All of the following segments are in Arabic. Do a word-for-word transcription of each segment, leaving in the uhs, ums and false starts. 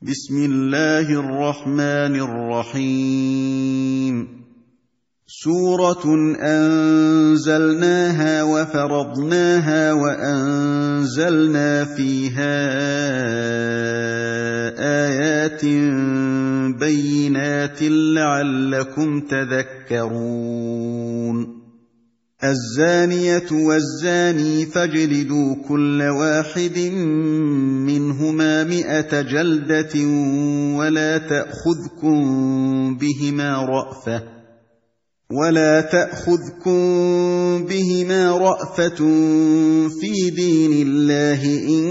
بسم الله الرحمن الرحيم سورة أنزلناها وفرضناها وأنزلنا فيها آيات بينات لعلكم تذكرون الزانية والزاني فاجلدوا كل واحد منهما مئة جلدة ولا تأخذكم بهما رأفة ولا تأخذكم بهما رأفة في دين الله إن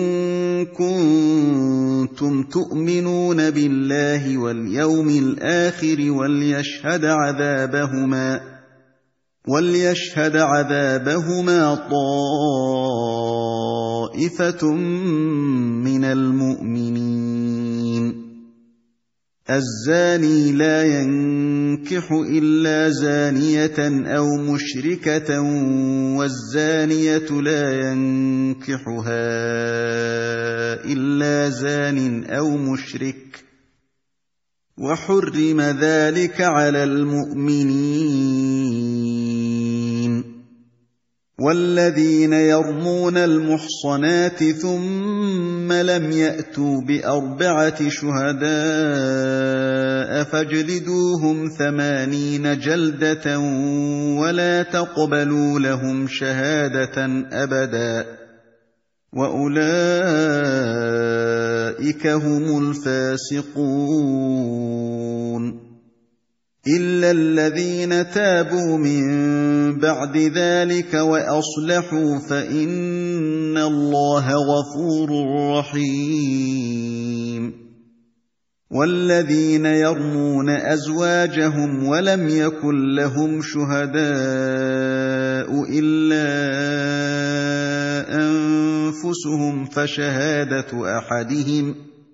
كنتم تؤمنون بالله واليوم الآخر وليشهد عذابهما وليشهد عذابهما طائفة من المؤمنين الزاني لا ينكح إلا زانية أو مشركة والزانية لا ينكحها إلا زان أو مشرك وحرم ذلك على المؤمنين والذين يرمون المحصنات ثم لم يأتوا بأربعة شهداء فاجلدوهم ثمانين جلدة ولا تقبلوا لهم شهادة أبدا وأولئك هم الفاسقون إلا الذين تابوا من بعد ذلك وأصلحوا فإن الله غفور رحيم والذين يرمون أزواجهم ولم يكن لهم شهداء إلا أنفسهم فشهادة أحدهم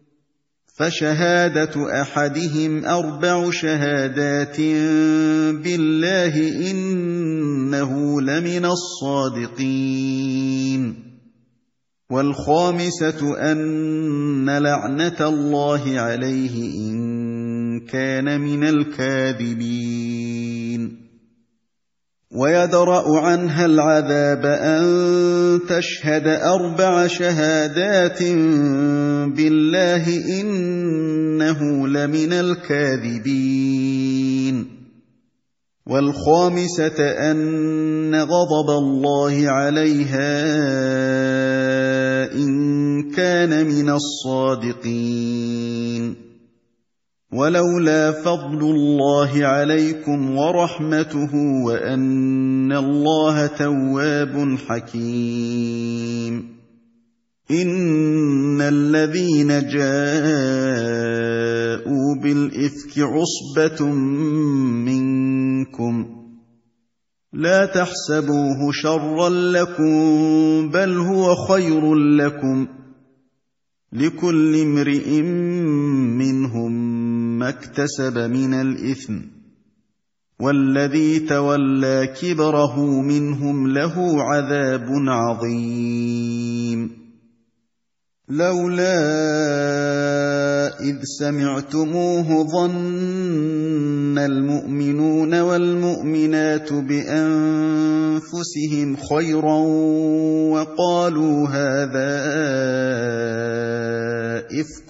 فشهادة أحدهم أربع شهادات بالله إنه لمن الصادقين والخامسة أن لعنة الله عليه إن كان من الكاذبين ويدرأ عنها العذاب أن تشهد أربع شهادات بالله إنه لمن الكاذبين والخامسة أن غضب الله عليها إن كان من الصادقين ولولا فضل الله عليكم ورحمته وأن الله تواب حكيم إن الذين جاءوا بالإفك عصبة منكم لا تحسبوه شرا لكم بل هو خير لكم لكل امرئ منهم ما اكتسب من الإثم والذي تولى كبره منهم له عذاب عظيم لولا إذ سمعتموه ظن المؤمنون والمؤمنات بأنفسهم خيرا وقالوا هذا إفك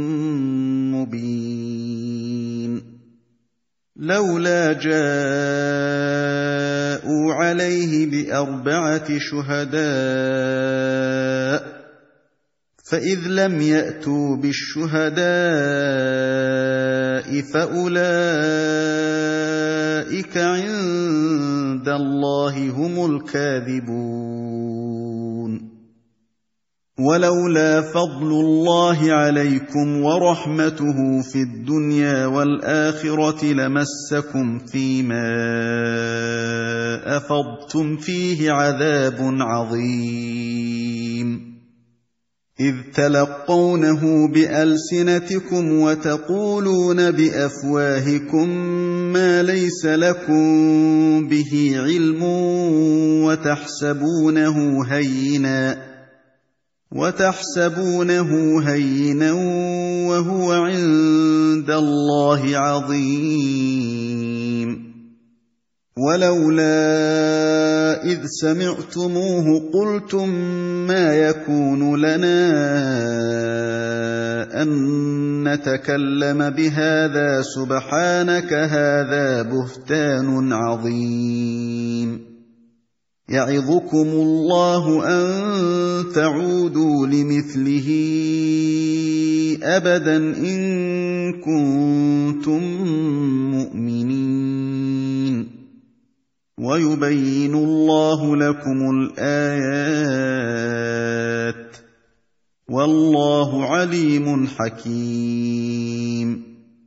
مبين لولا جاءوا عليه بأربعة شهداء فإذ لم يأتوا بالشهداء فأولئك عند الله هم الكاذبون ولولا فضل الله عليكم ورحمته في الدنيا والآخرة لمسكم فيما أفضتم فيه عذاب عظيم إذ تلقونه بألسنتكم وتقولون بأفواهكم ما ليس لكم به علم وتحسبونه هينا وتحسبونه هينا وهو عند الله عظيم ولولا إذ سمعتموه قلتم ما يكون لنا أن نتكلم بهذا سبحانك هذا بهتان عظيم يعظكم الله أن تعودوا لمثله أبدا إن كنتم مؤمنين ويبين الله لكم الآيات والله عليم حكيم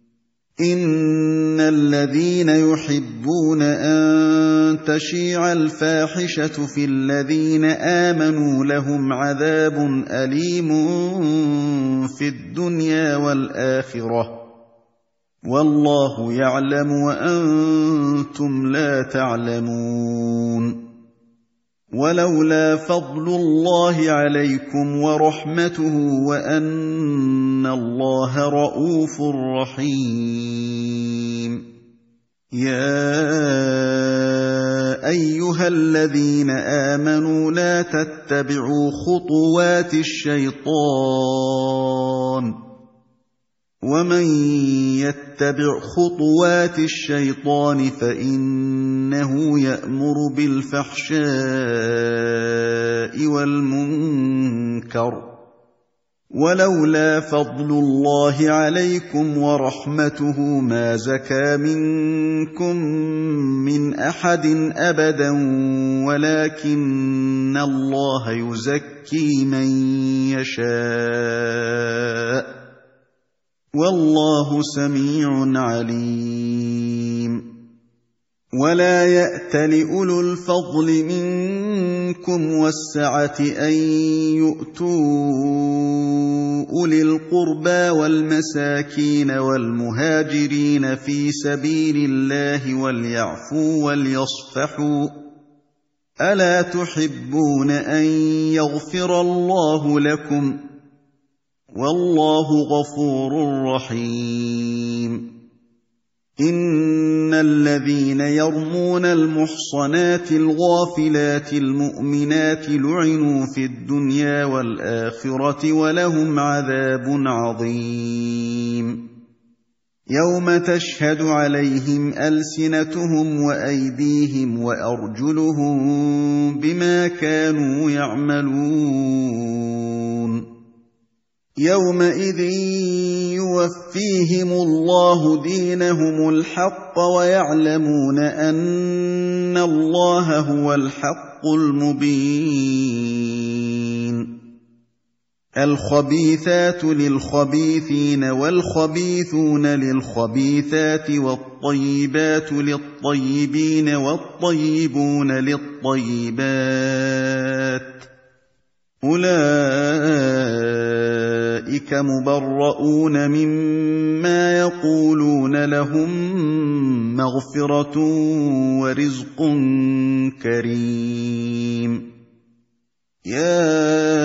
إن الذين يحبون أن تشيع الفاحشة في الذين آمنوا لهم عذاب أليم في الدنيا والآخرة والله يعلم وأنتم لا تعلمون ولولا فضل الله عليكم ورحمته وأن الله رءوف رحيم يا أيها الذين آمنوا لا تتبعوا خطوات الشيطان ومن يتبع خطوات الشيطان فإنه يأمر بالفحشاء والمنكر ولولا فضل الله عليكم ورحمته ما زكى منكم من أحد أبدا ولكن الله يزكي من يشاء والله سميع عليم ولا يأتل أولو الفضل منكم والسعة أن يؤتوا أولي القربى والمساكين والمهاجرين في سبيل الله وليعفوا وليصفحوا ألا تحبون أن يغفر الله لكم والله غفور رحيم إن الذين يرمون المحصنات الغافلات المؤمنات لعنوا في الدنيا والآخرة ولهم عذاب عظيم يوم تشهد عليهم ألسنتهم وأيديهم وأرجلهم بما كانوا يعملون يومئذ يوفيهم الله دينهم الحق ويعلمون أن الله هو الحق المبين الخبيثات للخبيثين والخبيثون للخبيثات والطيبات للطيبين والطيبون للطيبات أولئك مبرؤون مما يقولون لهم مغفرة ورزق كريم يا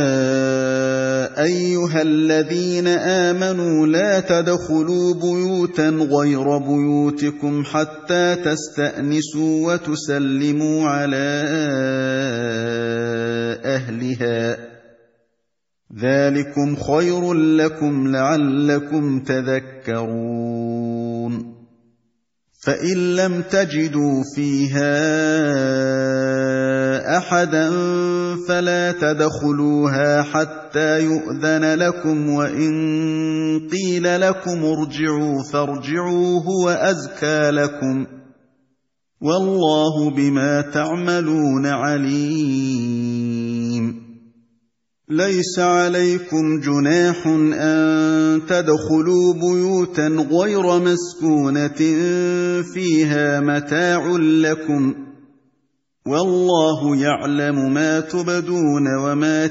أيها الذين آمنوا لا تدخلوا بيوتا غير بيوتكم حتى تستأنسوا وتسلموا على أهلها ذلكم خير لكم لعلكم تذكرون فإن لم تجدوا فيها أحدا فلا تدخلوها حتى يؤذن لكم وإن قيل لكم ارجعوا فارجعوا هو أزكى لكم والله بما تعملون عليم ليس عليكم جناح أن تدخلوا بيوتا غير مسكونة فيها متاع لكم والله يعلم ما تبدون وما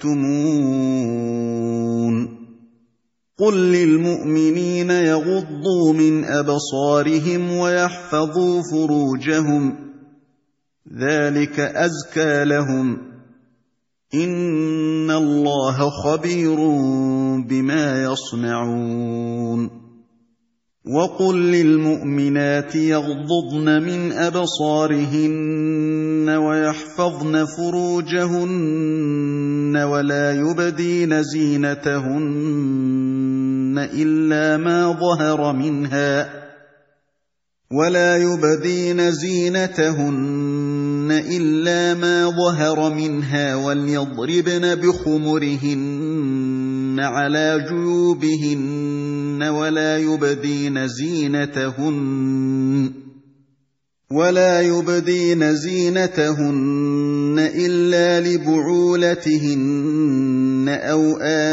تكتمون قل للمؤمنين يغضوا من أبصارهم ويحفظوا فروجهم ذلك أزكى لهم إِنَّ اللَّهَ خَبِيرٌ بِمَا يَصْنَعُونَ وَقُل لِّلْمُؤْمِنَاتِ يَغْضُضْنَ مِنْ أَبْصَارِهِنَّ وَيَحْفَظْنَ فُرُوجَهُنَّ وَلَا يُبْدِينَ زِينَتَهُنَّ إِلَّا مَا ظَهَرَ مِنْهَا ولا يبدين زينتهن إلا ما ظهر منها وليضربن بخمرهن على جيوبهن ولا يبدين زينتهن ولا يبدين زينتهن إلا لبعولتهن أو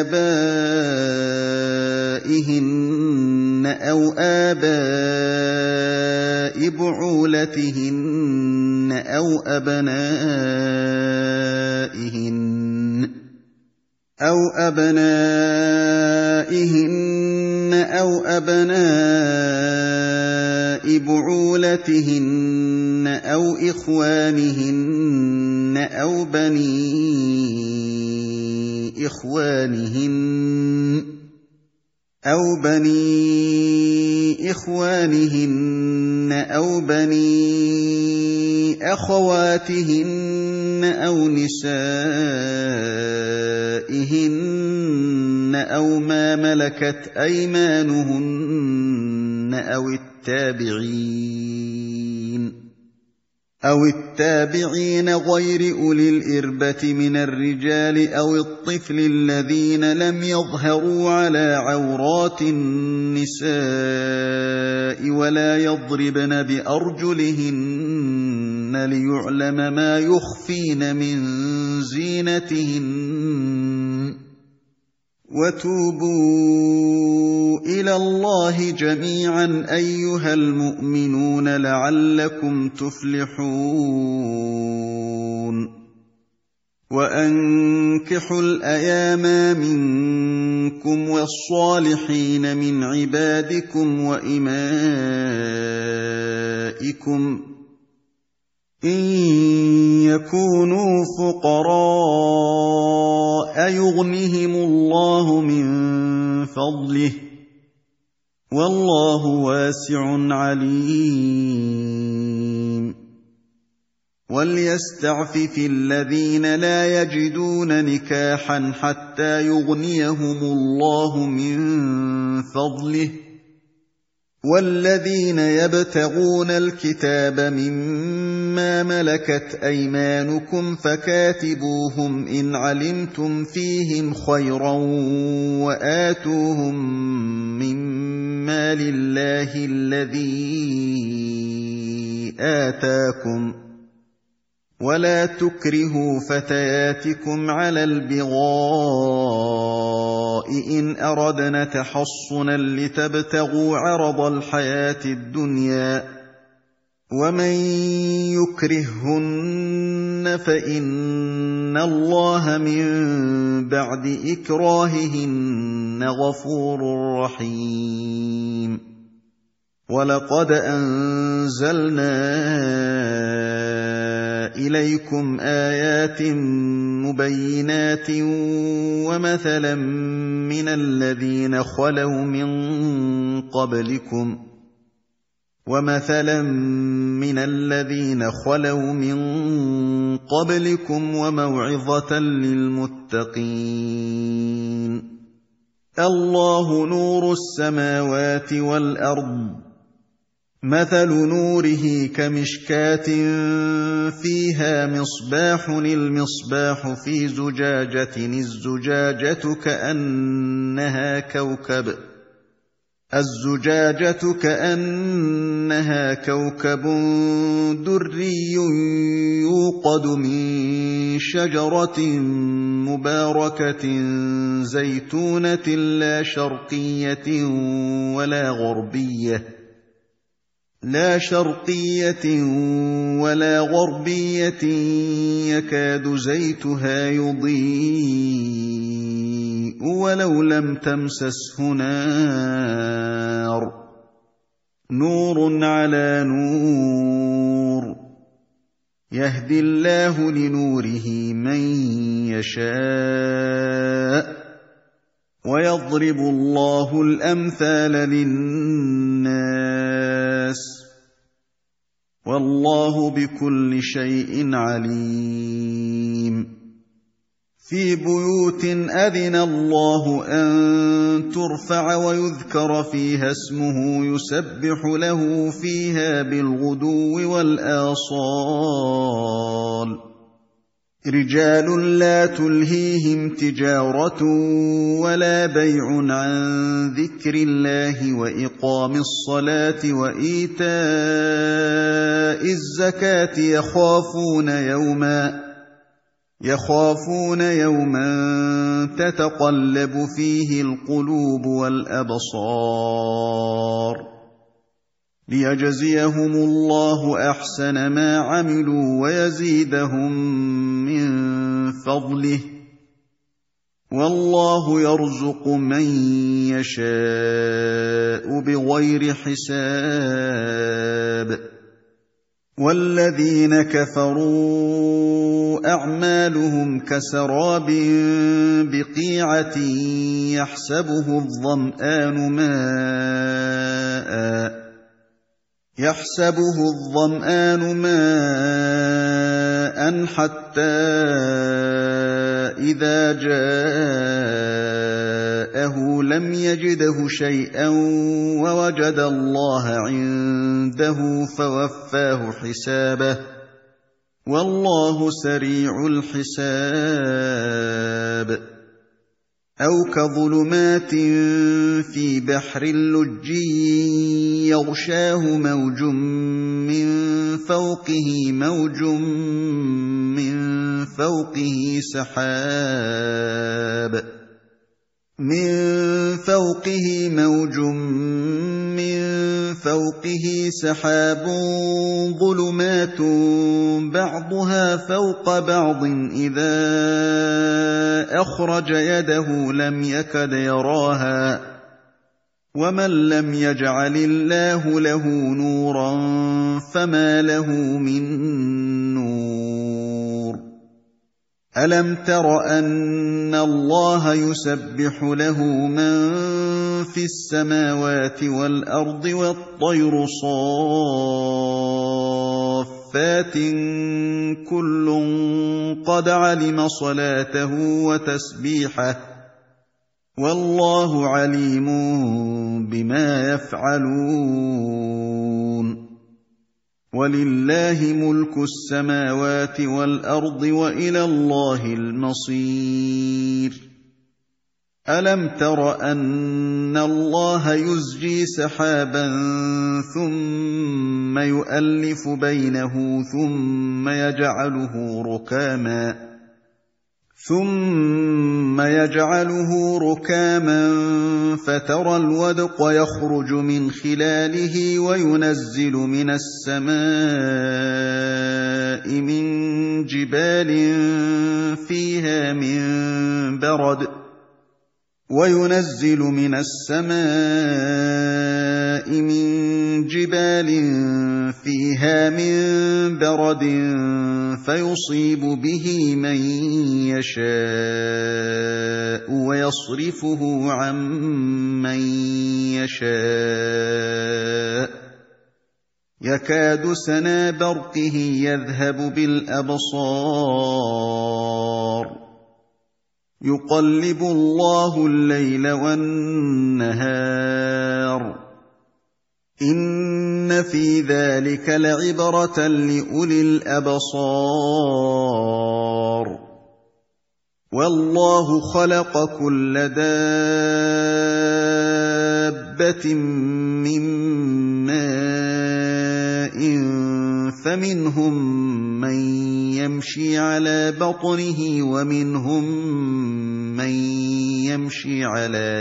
آبائهن أو آباء بعولتهن أو أبنائهن أو أبنائهن أو أبناء بعولتهن أو إخوانهن أو بني إخوانهن أو بني إخوانهن أو بني أخواتهن أو نسائهن أو ما ملكت أيمانهن أو التابعين أو التابعين غير أولي الإربة من الرجال أو الطفل الذين لم يظهروا على عورات النساء ولا يضربن بأرجلهن ليعلم ما يخفين من زينتهن وتوبوا إلى الله جميعا أيها المؤمنون لعلكم تفلحون وأنكحوا الأيام منكم والصالحين من عبادكم وإمائكم إن يكونوا فقراء يغنهم الله من فضله والله واسع عليم وليستعفف الذين لا يجدون نكاحا حتى يغنيهم الله من فضله والذين يبتغون الكتاب مما ملكت أيمانكم فكاتبوهم إن علمتم فيهم خيرا وآتوهم مما لله الذي آتاكم ولا تكرهوا فتياتكم على البغاء إن أردنا تحصنا لتبتغوا عرض الحياة الدنيا ومن يكرههن فإن الله من بعد إكراههن غفور رحيم وَلَقَدْ أَنزَلْنَا إِلَيْكُمْ آيَاتٍ مُبَيِّنَاتٍ وَمَثَلًا مِّنَ الَّذِينَ خَلَوْا مِن قَبْلِكُمْ وَمَثَلًا مِّنَ الَّذِينَ خَلَوْا مِن قَبْلِكُمْ وَمَوْعِظَةً لِّلْمُتَّقِينَ اللَّهُ نُورُ السَّمَاوَاتِ وَالْأَرْضِ مثل نوره كمشكاة فيها مصباح المصباح في زجاجة الزجاجة كأنها كوكب الزجاجة كأنها كوكب دري يوقد من شجرة مباركة زيتونة لا شرقية ولا غربية لا شرقية ولا غربية يكاد زيتها يضيء ولو لم تمسسه نار، نور على نور يهدي الله لنوره من يشاء ويضرب الله الأمثال للناس والله بكل شيء عليم في بيوت أذن الله أن ترفع ويذكر فيها اسمه يسبح له فيها بالغدو والآصال رجال لا تلهيهم تجارة ولا بيع عن ذكر الله وإقام الصلاة وإيتاء الزكاة يخافون يوما يخافون يوما تتقلب فيه القلوب والأبصار ليجزيهم الله أحسن ما عملوا ويزيدهم من فضله والله يرزق من يشاء بغير حساب والذين كفروا أعمالهم كسراب بقيعة يحسبه الظمآن ماءً يحسبه الظمآن ماءً حتى إذا جاءه لم يجده شيئا ووجد الله عنده فوفاه حسابه والله سريع الحساب أو كظلمات في بحر لجي يغشاه موج من فوقه موج من فوقه سحاب من فوقه موج من فوقه سحاب ظلمات بعضها فوق بعض إذا أخرج يده لم يكد يراها ومن لم يجعل الله له نورا فما له من نور ألم تر أن الله يسبح له من في السماوات والأرض والطير صافات كل قد علم صلاته وتسبيحه والله عليم بما يفعلون ولله ملك السماوات والأرض وإلى الله المصير ألم تر أن الله يزجي سحابا ثم يؤلف بينه ثم يجعله ركاما ثم يجعله ركاما فترى الودق يخرج من خلاله وينزل من السماء من جبال فيها من برد وينزل من السماء من جبال فيها من برد فيصيب به من يشاء ويصرفه عن من يشاء يكاد سنا برقه يذهب بالأبصار يقلب الله الليل والنهار إن في ذلك لعبرة لأولي الأبصار والله خلق كل دابة من ماء فمنهم من يمشي على بطنه ومنهم من يمشي على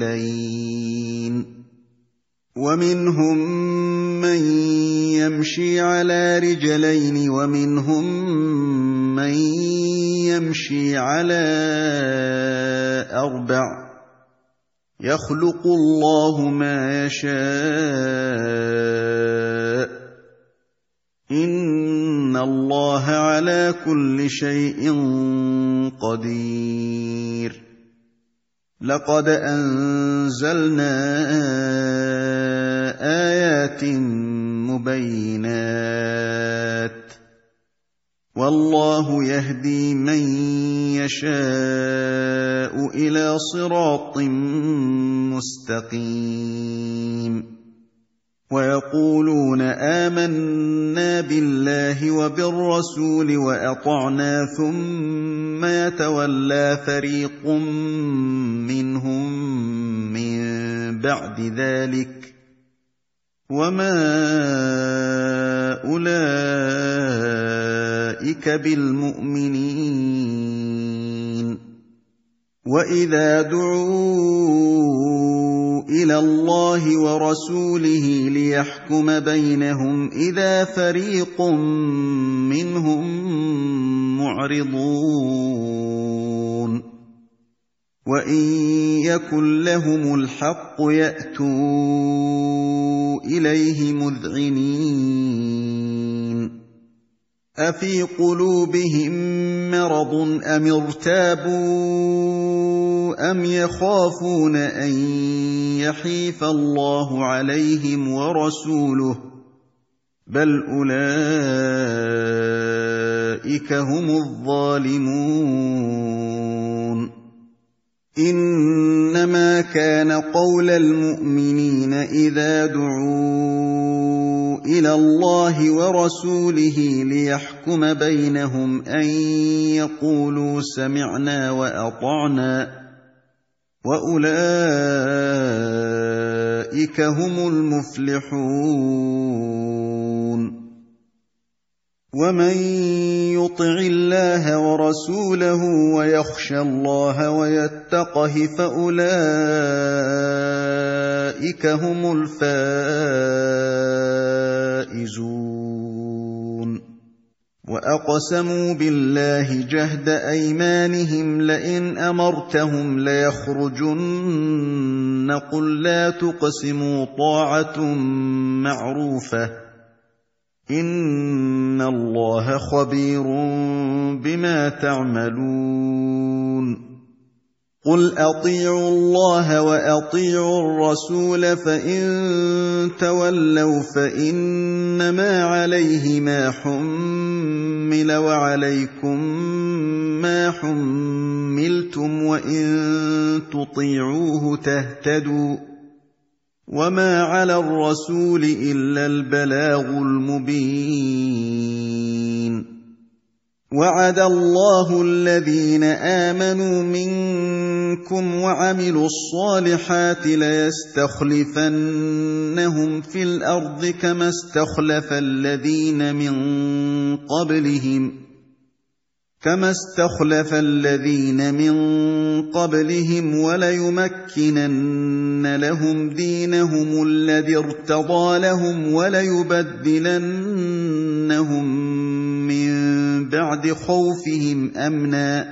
رجلين ومنهم من يمشي على رجلين ومنهم من يمشي على أربع يخلق الله ما يشاء إن إِنَّ اللَّهَ عَلَىٰ كُلِّ شَيْءٍ قَدِيرٌ لَقَدْ أَنزَلْنَا آيَاتٍ مُبَيِّنَاتٍ وَاللَّهُ يَهْدِي مَن يَشَاءُ إِلَىٰ صِرَاطٍ مُّسْتَقِيمٍ وَيَقُولُونَ آمَنَّا بِاللَّهِ وَبِالرَّسُولِ وَأَطَعْنَا ثُمَّ يَتَوَلَّىٰ فَرِيقٌ مِّنْهُم مِّن بَعْدِ ذَٰلِكَ وَمَا أُولَٰئِكَ بِالْمُؤْمِنِينَ وَإِذَا دُعُوا إِلَى اللَّهِ وَرَسُولِهِ لِيَحْكُمَ بَيْنَهُمْ إِذَا فَرِيقٌ مِّنْهُم مُّعْرِضُونَ وَإِن يَكُن لَّهُمُ الْحَقُّ يَأْتُوا إِلَيْهِ مُذْعِنِينَ أَفِي قُلُوبِهِم مَّرَضٌ أَمِ ارْتَابُوا أَمْ يَخَافُونَ أَن يَحِيفَ اللَّهُ عَلَيْهِمْ وَرَسُولُهُ بَلْ أُولَٰئِكَ هُمُ الظَّالِمُونَ إِنَّمَا كَانَ قَوْلَ الْمُؤْمِنِينَ إِذَا دُعُوا إِلَى اللَّهِ وَرَسُولِهِ لِيَحْكُمَ بَيْنَهُمْ أَن يَقُولُوا سَمِعْنَا وَأَطَعْنَا وَأُولَٰئِكَ هُمُ الْمُفْلِحُونَ وَمَن يُطِعِ اللَّهَ وَرَسُولَهُ وَيَخْشَ اللَّهَ وَيَتَّقْهِ فَأُولَٰئِكَ هُمُ الْفَائِزُونَ وَأَقْسَمُوا بِاللَّهِ جَهْدَ أَيْمَانِهِمْ لَئِنْ أَمَرْتَهُمْ لَيَخْرُجُنَّ قُل لَّا تُقْسِمُوا طَاعَةٌ مَّعْرُوفَةٌ إِنَّ اللَّهَ خَبِيرٌ بِمَا تَعْمَلُونَ قُلْ أَطِيعُوا اللَّهَ وَأَطِيعُوا الرَّسُولَ فَإِن تَوَلَّوْا فَإِنَّمَا عَلَيْهِ مَا حُمِّلَ وَعَلَيْكُم مَّا حُمِّلْتُمْ وَإِن تُطِيعُوهُ تَهْتَدُوا وَمَا عَلَى الرَّسُولِ إِلَّا الْبَلَاغُ الْمُبِينُ وَعَدَ اللَّهُ الَّذِينَ آمَنُوا مِنكُمْ وَعَمِلُوا الصَّالِحَاتِ لَيَسْتَخْلِفَنَّهُمْ فِي الْأَرْضِ كَمَا اسْتَخْلَفَ الَّذِينَ مِن قَبْلِهِمْ كما استخلف الذين من قبلهم وليمكنن لهم دينهم الذي ارتضى لهم وليبدلنهم من بعد خوفهم أمنا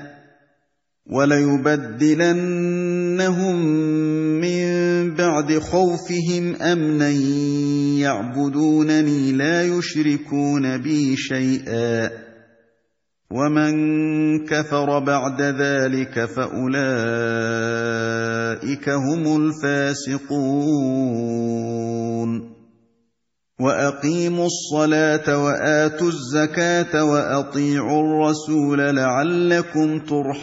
وليبدلنهم من بعد خوفهم أمنا يعبدونني لا يشركون بي شيئا ومن كفر بعد ذلك فأولئك هم الفاسقون وأقيموا الصلاة وآتوا الزكاة وأطيعوا الرسول لعلكم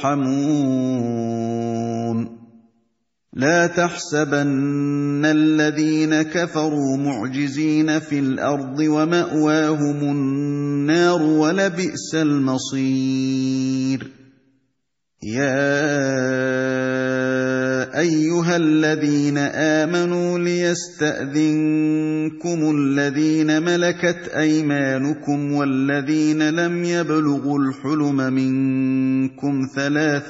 ترحمون لا تحسبن الذين كفروا معجزين في الأرض ومأواهم النار ولبئس المصير يا أيها الذين آمنوا ليستأذنكم الذين ملكت أيمانكم والذين لم يبلغوا الحلم منكم ثلاث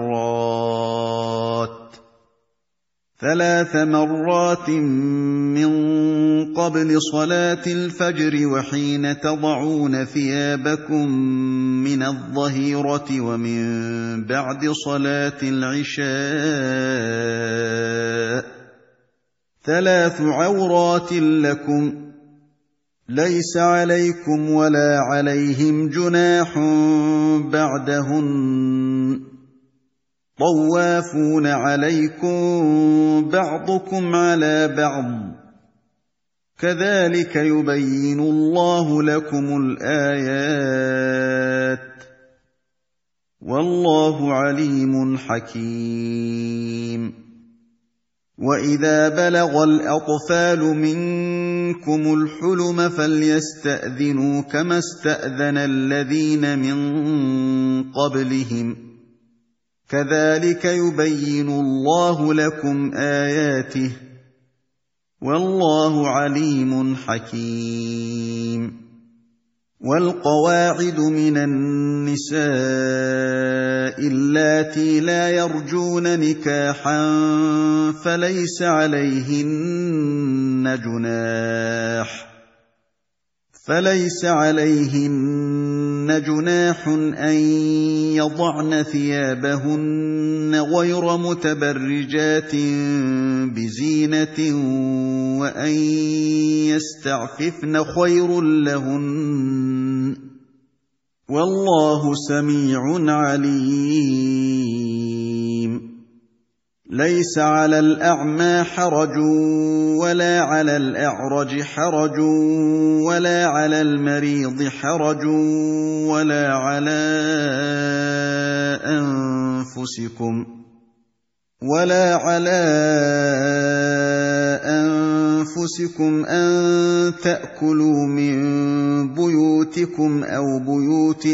مرات ثلاث مرات من قبل صلاة الفجر وحين تضعون ثيابكم من الظهيرة ومن بعد صلاة العشاء ثلاث عورات لكم ليس عليكم ولا عليهم جناح بعدهن طوافون عليكم بعضكم على بعض كذلك يبين الله لكم الآيات والله عليم حكيم وإذا بلغ الأطفال منكم الحلم فليستأذنوا كما استأذن الذين من قبلهم كذلك يبين الله لكم آياته والله عليم حكيم والقواعد من النساء اللاتي لا يرجون نكاحا فليس عليهن جناح فليس عليهن جناح أن يضعن ثيابهن غير متبرجات بزينة وأن يستعففن خير لهن والله سميع عليم ليس على الأعمى حرج ولا على الأعرج حرج ولا على المريض حرج ولا على أنفسكم ولا على أنفسكم أن تأكلوا من بيوتكم أو بيوت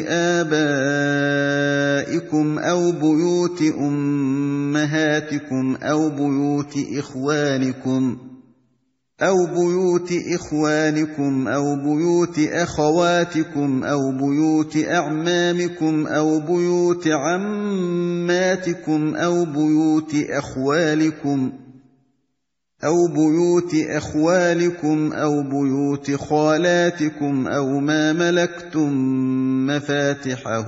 آبائكم أو بيوت أمهاتكم أو بيوت إخوانكم أو بيوت إخوانكم أو بيوت أخواتكم أو بيوت أعمامكم أو بيوت عماتكم أو بيوت أخوالكم أو بيوت أخوالكم أو بيوت خالاتكم أو ما ملكتم مفاتحه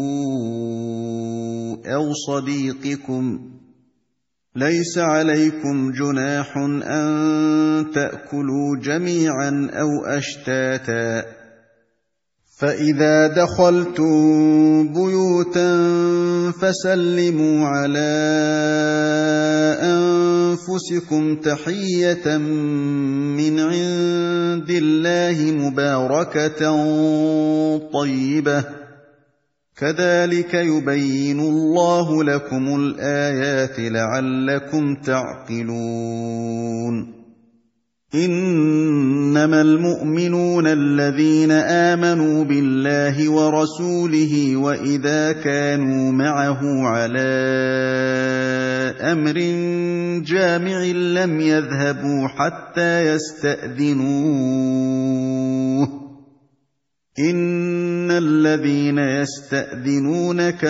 أو صديقكم ليس عليكم جناح أن تأكلوا جميعا أو أشتاتا فإذا دخلتم بيوتا فسلموا على أنفسكم تحية من عند الله مباركة طيبة كذلك يبين الله لكم الآيات لعلكم تعقلون إنما المؤمنون الذين آمنوا بالله ورسوله وإذا كانوا معه على أمر جامع لم يذهبوا حتى يستأذنوه إن الذين يستأذنونك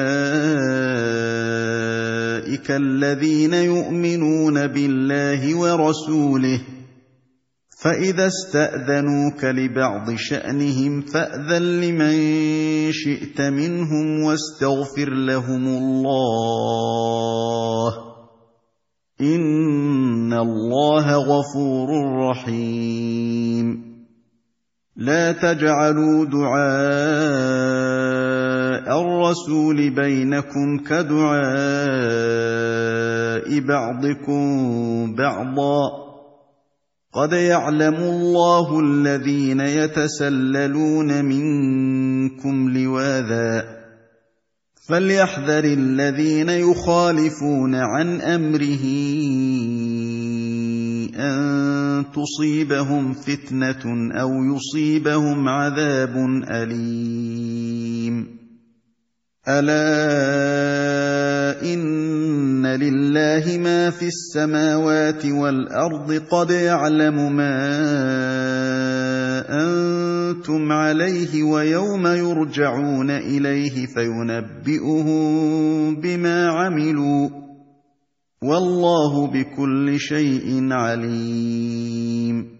أولئك الذين يؤمنون بالله ورسوله فإذا استأذنوك لبعض شأنهم فأذن لمن شئت منهم واستغفر لهم الله إن الله غفور رحيم لا تجعلوا دعاء الرسول بينكم كدعاء بعضكم بعضا قد يعلم الله الذين يتسللون منكم لواذا فليحذر الذين يخالفون عن أمره أن تصيبهم فتنة أو يصيبهم عذاب أليم ألا إن لله ما في السماوات والأرض قد يعلم ما أنتم عليه ويوم يرجعون إليه فينبئهم بما عملوا والله بكل شيء عليم